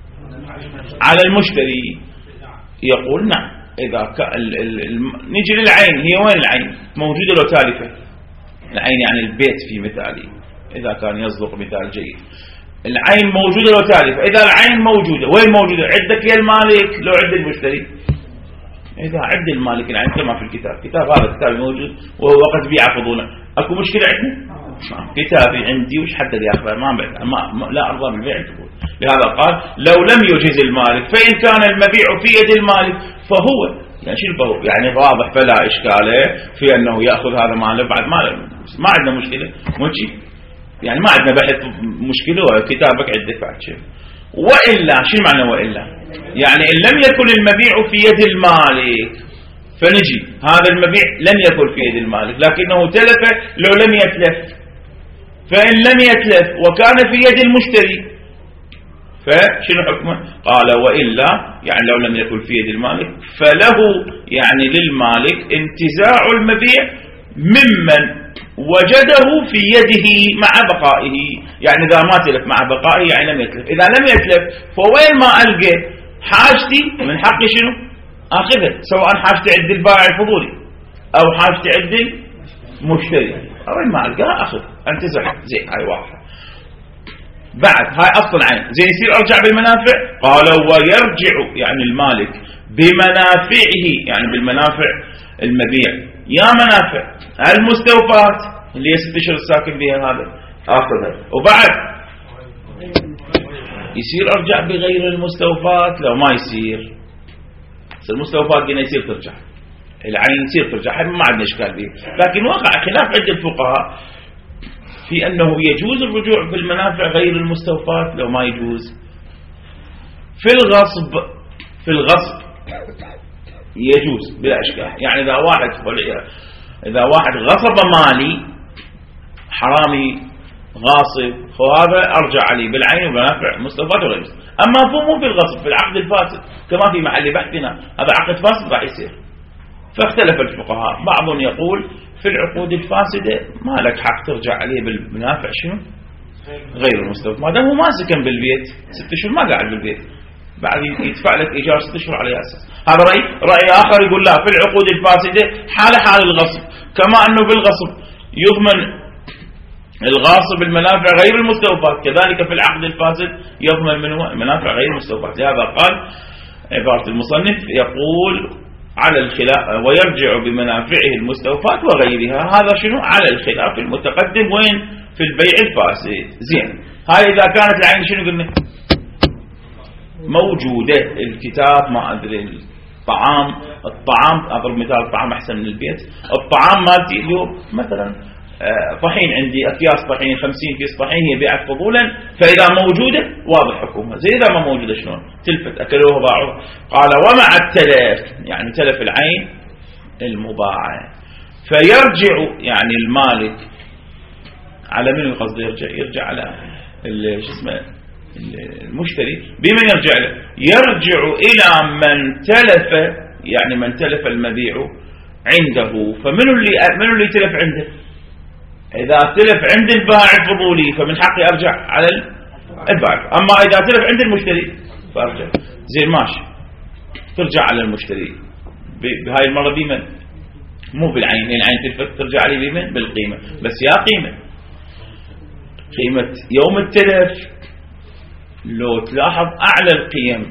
Speaker 1: على المشتري. يقول نعم. إذا نجي للعين، هي وين العين؟ موجودة لو تالفة. العين يعني البيت في مثالي إذا كان يصدق مثال جيد. العين موجودة لو تالفة. إذا العين موجودة وين موجودة؟ عندك يا المالك لو عند المشتري؟ إذا عند المالك العين كما في الكتاب. كتاب هذا كتاب موجود وهو وقت بيع فضولا. أكو مشكلة عندنا؟ كتابي عندي وش حدد يا أخبار ما لا أرضى بالبيع الفضول. لهذا قال لو لم يجز المالك فإن كان المبيع في يد المالك فهو يعني شو الفهو؟ يعني واضح فلا إشكال في أنه يأخذ هذا ماله بعد ما عندنا مشكلة ماشي، يعني ما عندنا بحث مشكلة وكتابك عندك بعد شيء. وإلا شو معنى وإلا؟ يعني إن لم يكن المبيع في يد المالك فنجي هذا المبيع لم يكن في يد المالك لكنه تلف لو لم يتلف. فإن لم يتلف وكان في يد المشتري فشنو حكمه؟ قال وإلا يعني لو لم يكن في يد المالك فله يعني للمالك انتزاع المبيع ممن وجده في يده مع بقائه. يعني إذا ما تلف مع بقائه يعني لم يتلف. إذا لم يتلف فوين ما ألقى حاجتي من حقي شنو؟ أخذه، سواء حاجتي عند البائع الفضولي أو حاجتي عند المشتري، وين ما ألقاه أخذ انتزع. زين هاي واحدة. بعد هاي أصل عين. زين يصير أرجع بالمنافع؟ قالوا ويرجع يعني المالك بمنافعه يعني بالمنافع المبيع يا منافع المستوفات اللي هي 6 أشهر الساكن بها هذا أخذها. وبعد يصير أرجع بغير المستوفات لو ما يصير. المستوفات قلنا يصير ترجع، العين يصير ترجع، ما عندنا إشكال به. لكن وقع خلاف عند الفقهاء في أنه يجوز الرجوع بالمنافع غير المستوفات لو ما يجوز. في الغصب يجوز بلا إشكال. يعني إذا واحد إذا واحد غصب مالي حرامي غاصب فهذا أرجع عليه بالعين وبنافع مستوفات وغير مستوفات. أما مو في الغصب، في العقد الفاسد كما في محل بحثنا، هذا عقد فاسد راح يصير. فاختلف الفقهاء، بعضهم يقول في العقود الفاسدة ما لك حق ترجع عليه بالمنافع شنو غير المستوفى، ما دام هو ما سكن بالبيت 6 أشهر ما قاعد بالبيت، بعد يدفع لك إيجار 6 أشهر على أساس. هذا رأي آخر يقول لا، في العقود الفاسدة حال الغصب، كما أنه بالغصب يضمن الغاصب المنافع غير المستوفات، كذلك في العقد الفاسد يضمن منه منافع غير المستوفات. لهذا قال عبارة المصنف يقول على الخلاف ويرجع بمنافعه المستوفات وغيرها. هذا شنو على الخلاف المتقدم وين في البيع الفاسد. زين، هاي إذا كانت العين شنو قلنا موجودة، الكتاب ما أدري، الطعام أضرب مثال، الطعام أحسن من البيت. الطعام مالتي اليوم مثلا طحين، عندي أكياس طحين 50 كيس طحين هي بيعت فضولا، فإذا موجودة واضح حكمها. زي إذا ما موجودة شلون تلفت أكلوها باعوها. قال ومع التلف، يعني تلف العين المباعة، فيرجع يعني المالك على من قصده يرجع على شو اسمه المشتري. بمن يرجع له؟ يرجع إلى من تلف، يعني من تلف المبيع عنده. فمن اللي تلف عنده؟ إذا تلف عند البائع الفضولي فمن حقي أرجع على البائع، أما إذا تلف عند المشتري فأرجع. زين ماشي، ترجع على المشتري بهاي المرة بمن؟ مو بالعين، العين تلفت ترجع عليه بمن؟ بالقيمة. بس يا قيمة يوم التلف لو تلاحظ أعلى القيم،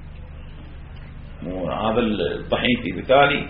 Speaker 1: هذا الطحين في مثالي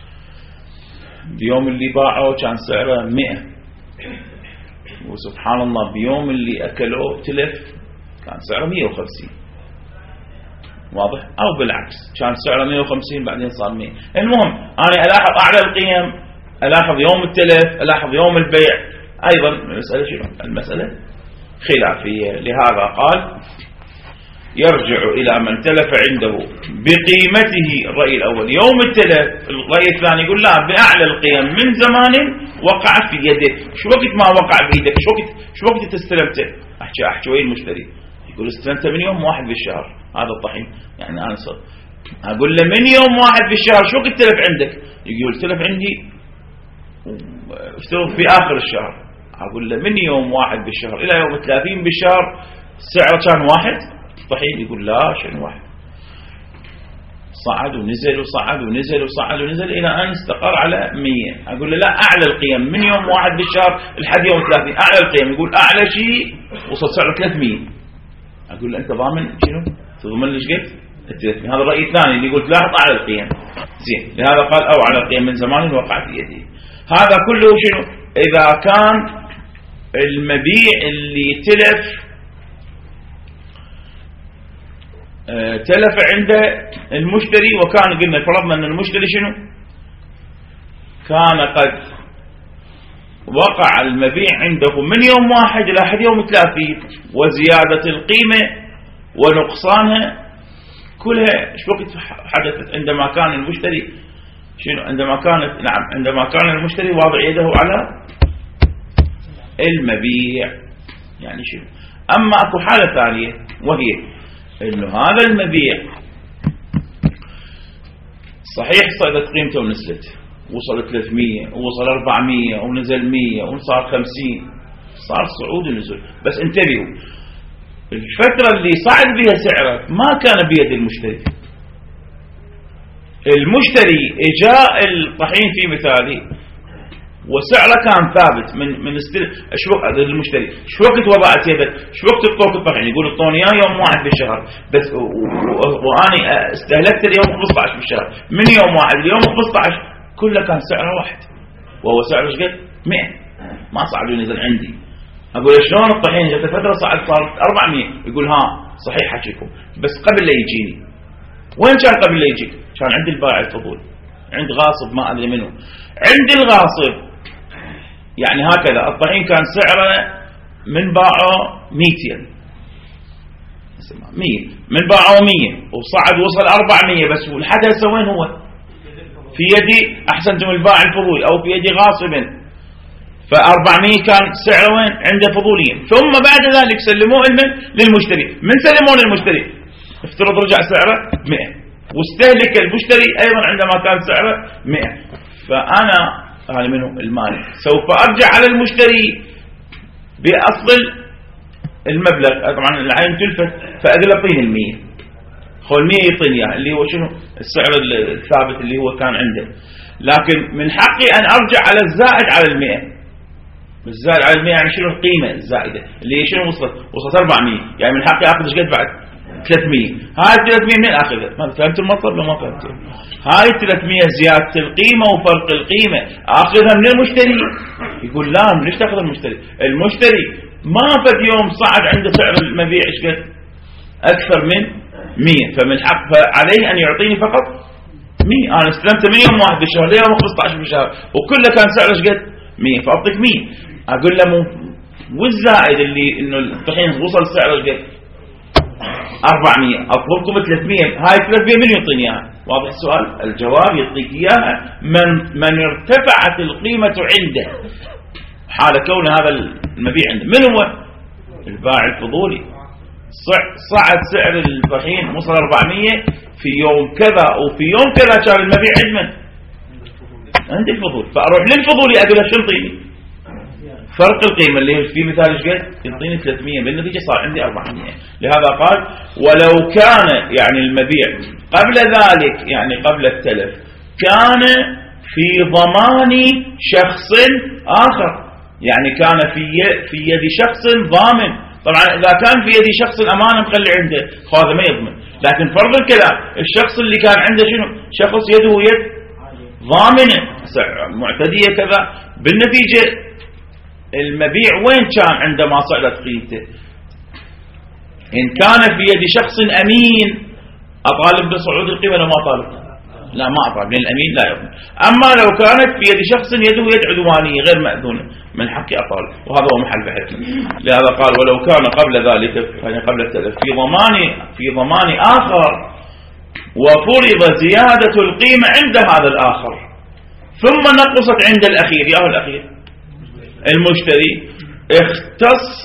Speaker 1: بيوم اللي باعه كان سعره 100، وسبحان الله بيوم اللي أكلوه تلف كان سعره 150. واضح؟ أو بالعكس كان سعره 150 بعدين صار 100. المهم أنا ألاحظ أعلى القيم، ألاحظ يوم التلف، ألاحظ يوم البيع. أيضا المسألة شنو؟ المسألة خلافية. لهذا قال يرجع إلى من تلف عنده بقيمته. الرأي الأول يوم التلف. الرأي الثاني يقول لا، بأعلى القيم من زمان وقع في يده. شو وقت ما وقع بيدك؟ شو وقت تستلمته؟ أحكي وين المشتري؟ يقول استلمته من يوم 1 بالشهر. هذا الطحين يعني أنا صار أقول له من يوم 1 بالشهر شو وقت تلف عندك؟ يقول تلف عندي افترض في آخر الشهر. أقول له من يوم 1 بالشهر إلى يوم 30 بالشهر سعره كان 1 طحين. يقول لا، شنو 1؟ صعد ونزل وصعد ونزل وصعد ونزل إلى أن استقر على 100. أقول له لا، أعلى القيم من يوم 1 بالشهر لحد يوم 30 أعلى القيم. يقول أعلى شيء وصل سعره 300. أقول له أنت ضامن شنو؟ تضمن ليش قلت 300؟ هذا الرأي الثاني اللي قلت لاحظ أعلى القيم. زين، لهذا قال أو على القيم من زمان وقع في يده. هذا كله شنو؟ إذا كان المبيع اللي تلف عند المشتري، وكان قلنا فرضنا أن المشتري شنو كان قد وقع المبيع عنده من يوم 1 إلى حد يوم 30، وزيادة القيمة ونقصانها كلها شو وقت حدثت؟ عندما كان المشتري شنو؟ عندما كان المشتري واضع يده على المبيع. يعني شنو؟ أما أكو حالة ثانية وهي إنه هذا المبيع صحيح صعدت قيمته ونزلت، وصل 300 ووصل 400 ونزل 100 وصار 50، صار صعود ونزول. بس انتبهوا، الفترة اللي صعد بها سعره ما كان بيد المشتري. المشتري اجاء الطحين في مثالي وسعره كان ثابت من شو وقت المشتري شو وقت وضعت يدك؟ شو وقت الطوق الطحين؟ يقول الطوني يوم 1 بالشهر بس، واني استهلكت اليوم 15 بالشهر. من يوم 1 اليوم 15 كله كان سعره واحد، وهو سعره ايش قد 100، ما صعد ونزل عندي. اقول شلون الطحين جت فتره صعد صارت 400؟ يقول ها صحيح حكيكم، بس قبل لا يجيني. وين كان قبل لا يجي؟ كان عند البائع الفضول، عند غاصب ما ادري منه، عند الغاصب. يعني هكذا الطحين كان سعره من باعه 200 100، من باعه 100 وصعد وصل 400 بس، لحد هسه وين هو؟ في يدي أحسنتم البائع الفضولي أو في يدي غاصب، ف400 كان سعره وين؟ عنده فضوليا، ثم بعد ذلك سلموه للمشتري. من سلموه للمشتري افترض رجع سعره 100، واستهلك المشتري أيضا عندما كان سعره 100، فأنا هذا منه المال سوف أرجع على المشتري بأصل المبلغ، طبعا العين تلفت، فأقول أعطيني 100، خو 100 يعطيني إياه اللي هو شنو السعر الثابت اللي هو كان عنده، لكن من حقي أن أرجع على الزائد على 100. الزائد على 100 يعني شنو القيمة الزائدة اللي هي شنو وصلت 400، يعني من حقي أخذ ايش قد بعد 300. هاي 300 من أخذها؟ ما فهمت المطلب لو ما فهمت؟ هاي 300 زيادة القيمة وفرق القيمة أخذها من المشتري. يقول لا، ليش تأخذ المشتري؟ المشتري ما فد يوم صعد عنده سعر المبيع ايش قد أكثر من 100، فمن حق عليه أن يعطيني فقط 100. أنا استلمت من يوم واحد بالشهر ليوم 15 بالشهر وكله كان سعره ايش قد 100، فأعطيك 100. أقول له والزائد اللي إنه الطحين وصل سعره ايش قد 400، أطلبكم 300، هاي 300 من يعطيني إياها؟ واضح السؤال؟ الجواب يعطيك إياها من ارتفعت القيمة عنده حال كون هذا المبيع عنده. من هو؟ البائع الفضولي. صعد سعر الطحين وصل 400 في يوم كذا وفي يوم كذا كان المبيع عند من؟ عند الفضول، فأروح للفضولي أقول له شو انطيني؟ فرق القيمة اللي في مثال ايش قد؟ يعطيني 300، بالنتيجة صار عندي 400. لهذا قال ولو كان يعني المبيع قبل ذلك يعني قبل التلف كان في ضمان شخص آخر، يعني كان في يد شخص ضامن. طبعا إذا كان في يد شخص أمانة مخلي عنده هذا ما يضمن، لكن فرض الكلام الشخص اللي كان عنده شنو؟ شخص يده يد ضامنة معتدية كذا، بالنتيجة المبيع وين كان عندما صعدت قيمته؟ إن كان في يد شخص أمين أطالب بصعود القيمة ولا ما أطالب؟ لا، ما أطالب، لأن الأمين لا يضمن. أما لو كانت في يد شخص يده يد عدوانية غير مأذونة من حقي أطالب، وهذا هو محل بحثنا. لهذا قال ولو كان قبل ذلك يعني قبل التلف في ضمان آخر وفرض زيادة القيمة عند هذا الآخر ثم نقصت عند الأخير، يا الأخير المشتري، اختص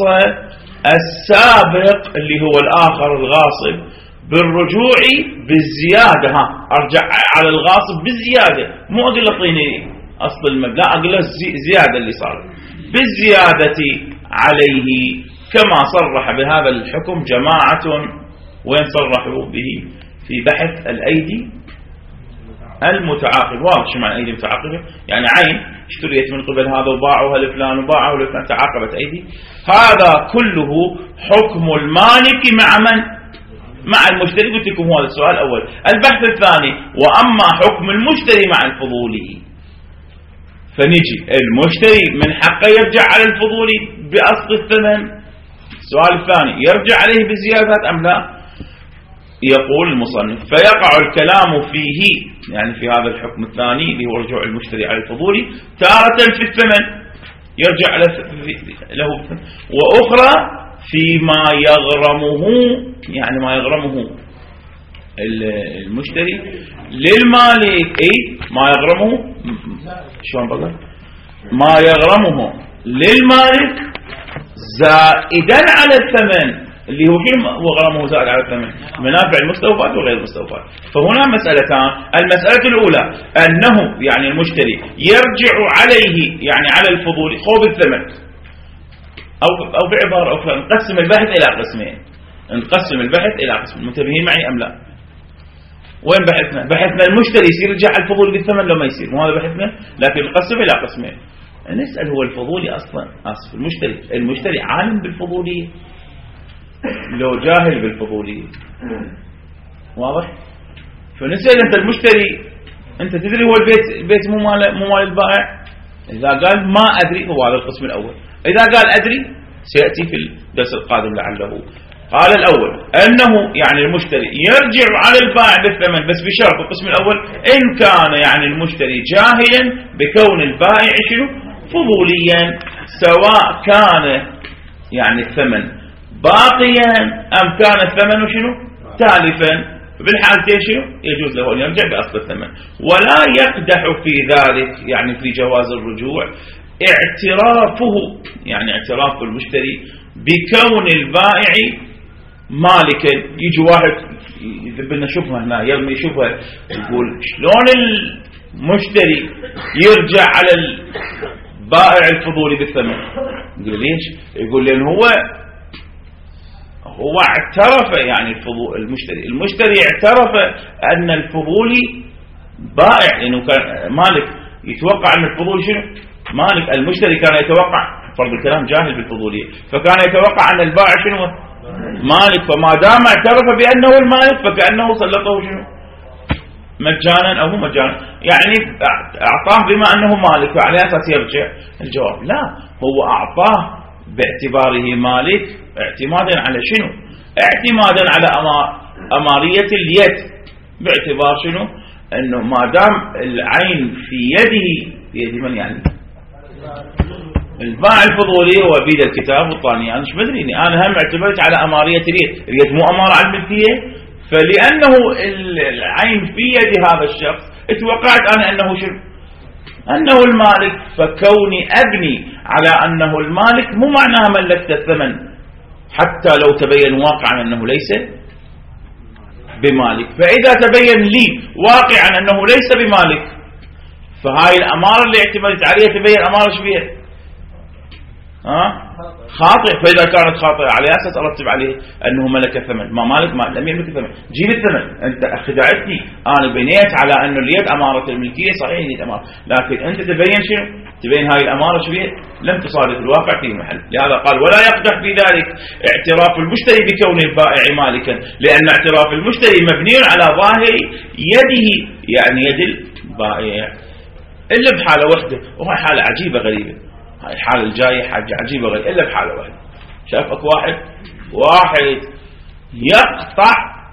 Speaker 1: السابق اللي هو الآخر الغاصب بالرجوع بالزيادة. أرجع على الغاصب بالزيادة، مو أقول له اعطيني أصل المبلغ، أقول له الزيادة اللي صار بالزيادة عليه، كما صرح بهذا الحكم جماعة. وين صرحوا به؟ في بحث الأيدي المتعاقب. واضح شو معنى أيدي متعاقبة؟ يعني عين اشتريت من قبل هذا وباعوها لفلان وباعوها لفلان، تعاقبت أيدي. هذا كله حكم المالك مع من؟ مع المشتري. قلت لكم هذا السؤال الأول. البحث الثاني وأما حكم المشتري مع الفضولي، فنجي المشتري من حقه يرجع على الفضولي بأصل الثمن. السؤال الثاني يرجع عليه بزيادات أم لا؟ يقول المصنف فيقع الكلام فيه يعني في هذا الحكم الثاني اللي هو رجوع المشتري على الفضولي تارة في الثمن يرجع له، وأخرى فيما يغرمه، يعني ما يغرمه المشتري للمالك. أي ما يغرمه، شلون بقى؟ ما يغرمه للمالك زائدا على الثمن، اللي هو شنو هو غرامه زائد على الثمن؟ منافع المستوفات وغير المستوفات. فهنا مسألتان. المسألة الأولى أنه يعني المشتري يرجع عليه يعني على الفضول خوض الثمن، أو بعبارة أخرى نقسم البحث إلى قسمين. نقسم البحث إلى قسمين، منتبهين معي أم لا؟ وين بحثنا؟ بحثنا المشتري يصير يرجع على الفضول بالثمن لو ما يصير، مو هذا بحثنا؟ لكن نقسم إلى قسمين. نسأل هو الفضولي أصلا المشتري عالم بالفضولية لو جاهل بالفضولية؟ واضح؟ فنسأل أنت المشتري، أنت تدري هو البيت مو مال البائع؟ إذا قال ما أدري هو هذا القسم الأول. إذا قال أدري سيأتي في الدرس القادم لعله. قال الأول أنه يعني المشتري يرجع على البائع بالثمن بس بشرط القسم الأول إن كان يعني المشتري جاهلا بكون البائع شنو فضوليا، سواء كان يعني الثمن باقيا أم كان الثمن شنو تالفا. بالحالتين شنو يجوز له أن يرجع بأصل الثمن. ولا يقدح في ذلك يعني في جواز الرجوع اعترافه، يعني اعتراف المشتري بكون البائع مالكا. يجي واحد يذب لنا شوفها هنا، يرمي شوفها، يقول شلون المشتري يرجع على البائع الفضولي بالثمن؟ يقول ليش؟ يقول لأن هو اعترف، يعني المشتري اعترف أن الفضولي بائع، لأنه كان مالك يتوقع أن الفضولي شنو؟ مالك. المشتري كان يتوقع، فرض الكلام جاهل بالفضولية، فكان يتوقع أن البائع شنو؟ مالك. فما دام اعترف بأنه المالك فكأنه سلطه شنو؟ مجانا أو مو مجانا، يعني أعطاه بما أنه مالك وعلى أساس يرجع. الجواب لا، هو أعطاه باعتباره مالك اعتمادا على شنو؟ اعتمادا على أمارية اليد، باعتبار شنو؟ أنه ما دام العين في يده، في يد من يعني؟ البائع الفضولي هو بيد الكتاب والطانية. أنا مش مدريني، أنا هم اعتمدت على أمارية اليد مو أمارة على الملكية. فلأنه العين في يد هذا الشخص اتوقعت أنا أنه شنو؟ أنه المالك. فكوني أبني على أنه المالك مو معناها ملكت الثمن، حتى لو تبين واقعا أنه ليس بمالك. فإذا تبين لي واقعا أنه ليس بمالك، فهاي الأمارة اللي اعتمدت عليها تبين أمارة شبيهة خاطئ. فإذا كانت خاطئة على أساس أرتب عليه أنه ملك الثمن. ما مالك، ما لم يملك الثمن، جيب الثمن. أنت خدعتني، أنا بنيت على أنه اليد أمارة الملكية، صحيح اليد أمارة، لكن أنت تبين شنو؟ تبين هاي الأمارة شبيه لم تصادف الواقع في المحل. لهذا قال ولا يقدح في ذلك اعتراف المشتري بكون البائع مالكا، لأن اعتراف المشتري مبني على ظاهر يده، يعني يد البائع، إلا بحالة وحدة، وهي حالة عجيبة غريبة. هاي الحالة الجاية حاجة عجيبة غريبة، إلا بحالة واحدة. شافك واحد يقطع،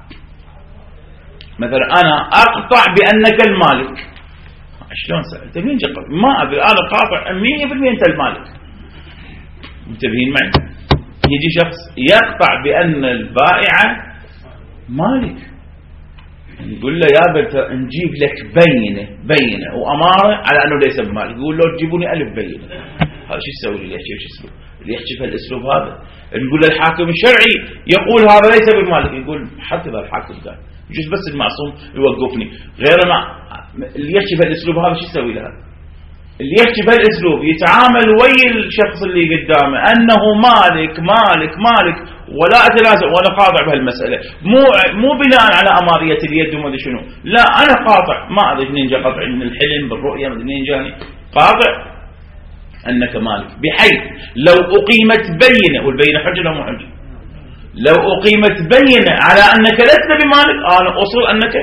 Speaker 1: مثلا أنا أقطع بأنك المالك. شلون سألت؟ مين جقر؟ ما أدري، أنا قاطع 100% أنت المالك. منتبهين معي؟ يجي شخص يقطع بأن البائع مالك، يقول له يا بنت نجيب لك بينة وأمارة على أنه ليس بمالك. يقول له تجيبوني 1000 بينة. هذا شو يسوي لي؟ اللي يحكي في الأسلوب هذا؟ نقول له الحاكم الشرعي يقول هذا ليس بمالك، يقول حتى ذا الحاكم قال يجوز بس المعصوم يوقفني، غير ما اللي يحكي في الأسلوب هذا شو يسوي له؟ اللي يحكي في الأسلوب يتعامل ويا الشخص اللي قدامه أنه مالك مالك مالك، ولا أتنازع ولا قاطع بهالمسألة، مو بناء على أمارية اليد وما أدري شنو. لا، أنا قاطع، ما أدري منين جا قطع، من الحلم بالرؤية منين جاني، قاطع أنك مالك، بحيث لو أقيمت بينة، والبينة حجة لو مو حجة، لو أقيمت بينة على أنك لست بمالك أنا أصل أنك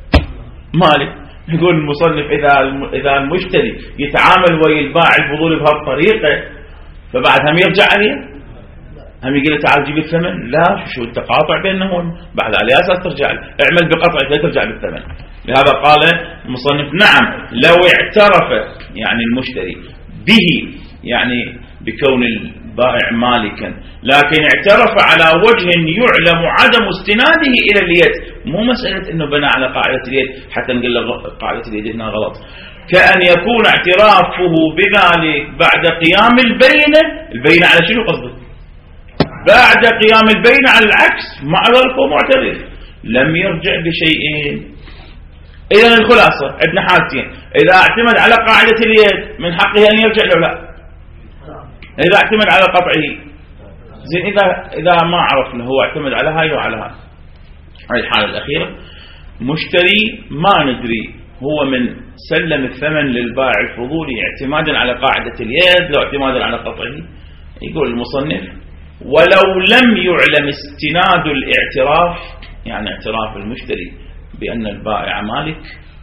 Speaker 1: مالك. يقول المصنف إذا المشتري يتعامل ويا البائع الفضولي بهالطريقة، فبعد هم يرجع عليه، هم يقول له تعال جيب الثمن. لا، شو أنت قاطع بينهم، بعد على أساس ترجع له، اعمل بقطعك لا ترجع بالثمن. لهذا قال المصنف نعم لو اعترف يعني المشتري به، يعني بكون البائع مالكا، لكن اعترف على وجه يعلم عدم استناده إلى اليد. مو مسألة أنه بنى على قاعدة اليد حتى نقول له قاعدة اليد هنا غلط، كأن يكون اعترافه بذلك بعد قيام البينة على شنو قصده؟ بعد قيام البينة على العكس، مع ذلك هو معترف لم يرجع بشيئين. إذن الخلاصة عندنا حالتين، إذا اعتمد على قاعدة اليد من حقه أن يرجع له لا، إذا اعتمد على قطعه زين. إذا ما عرفنا هو اعتمد على هاي وعلى هاي الحالة الأخيرة، مشتري ما ندري هو من سلم الثمن للبائع الفضولي اعتمادا على قاعدة اليد لو اعتمادا على قطعه. يقول المصنف ولو لم يعلم استناد الاعتراف، يعني اعتراف المشتري بأن البائع مالك،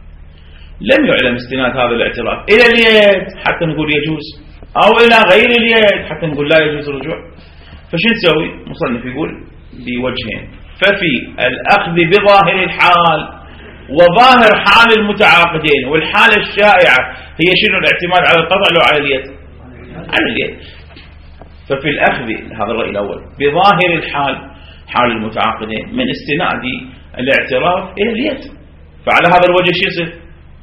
Speaker 1: لم يعلم استناد هذا الاعتراف إلى اليد حتى نقول يجوز، أو إلى غير اليد حتى نقول لا يجوز الرجوع. فشو نسوي؟ مصنف يقول بوجهين، ففي الأخذ بظاهر الحال وظاهر حال المتعاقدين. والحالة الشائعة هي شنو؟ الاعتماد على القطع لو على اليد؟ على اليد. ففي الأخذ، هذا الرأي الأول، بظاهر الحال حال المتعاقدين من استناد الاعتراف اليد، فعلى هذا الوجه شو يصير؟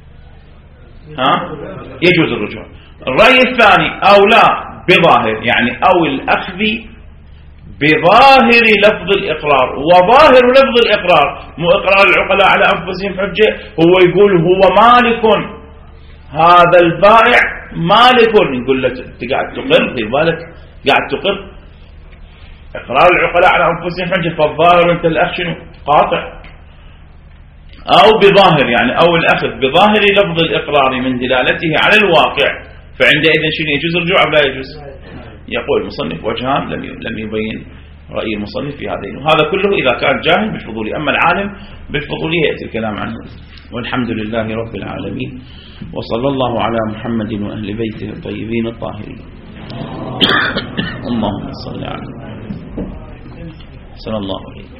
Speaker 1: يجوز الرجوع. الرأي الثاني أو لا بظاهر، يعني أو الأخذ بظاهر لفظ الإقرار. وظاهر لفظ الإقرار مو إقرار العقلاء على أنفسهم حجة، هو يقول هو مالك، هذا البائع مالك، يقول لك أنت قاعد تقر، في بالك قاعد تقر. إقرار العقلاء على أنفسهم حجة، فالظاهر أنت الأخ شنو؟ قاطع. أو بظاهر يعني أو الأخذ بظاهر لفظ الإقرار من دلالته على الواقع، فعندئذ شنو يجوز الرجوع أو لا يجوز؟ يقول المصنف وجهان لم يبين رأي المصنف في هذين، وهذا كله إذا كان جاهل بالفضول، أما العالم بالفضول يأتي الكلام عنه. والحمد لله رب العالمين، وصلى الله على محمد وأهل بيته الطيبين الطاهرين. اللهم صل على محمد صلى الله عليه وسلم.